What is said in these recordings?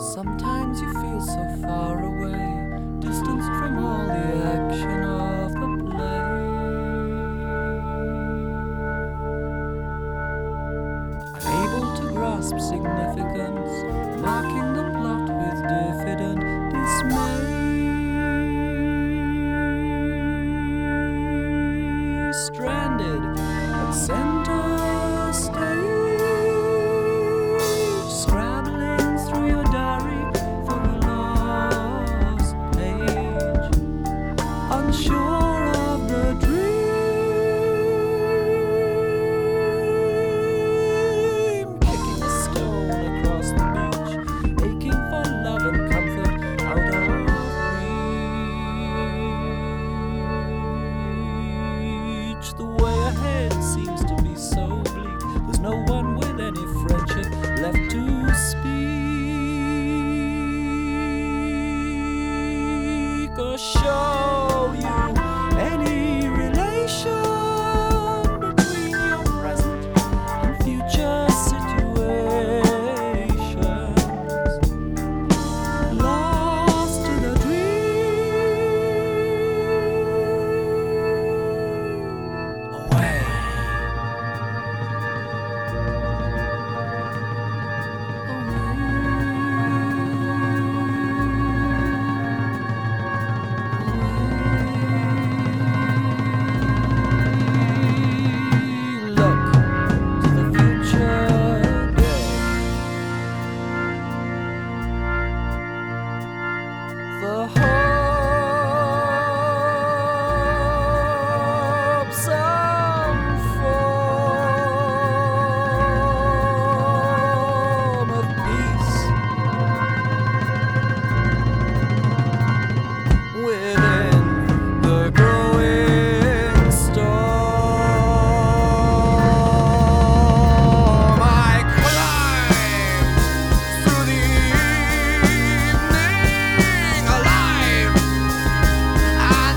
Sometimes you feel so far away, distanced from all the action of the play. Unable to grasp significance, marking the plot with diffident dismay. Stranded at center stage, scrabbling through your diary for a lost page, unsure of the dream, kicking a stone across the beach, aching for love and comfort out of reach. The way ahead seems to be so bleak. There's no one with any friendship left to speak or show you any relation between your present and future situations. Lost to the dream. Away. Look to the future day. The hopes of form of peace within the growing storm. I climb through the evening, alive and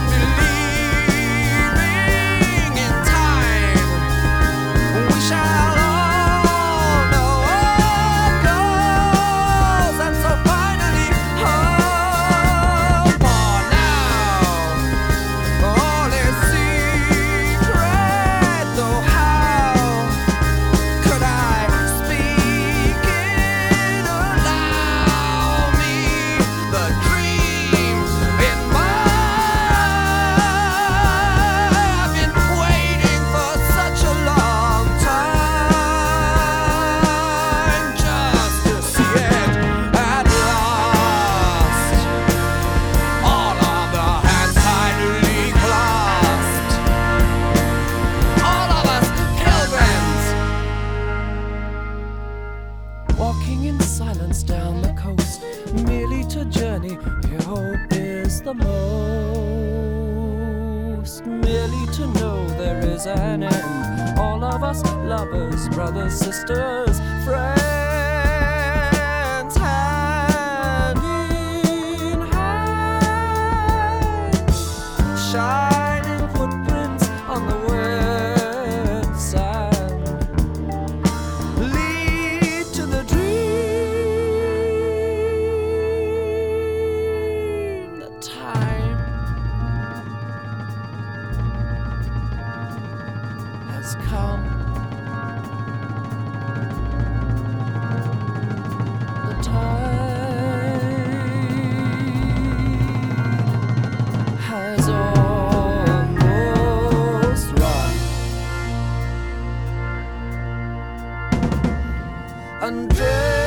believing in time. We shall all know our goals, and so finally hope. For now, all is secret, though how could I speak it? Allow me the dream in mind. I've been waiting for such a long time just to see it at last. All of the hands tightly clasped, all of us pilgrims, walking in silence down the coast, merely to journey. Your hope is the most, merely to know there is an end. All of us lovers, brothers, sisters, friends, hand in hand, shining footprints on the wet sand lead to the dream. The time has come. The tide has almost run. Undressed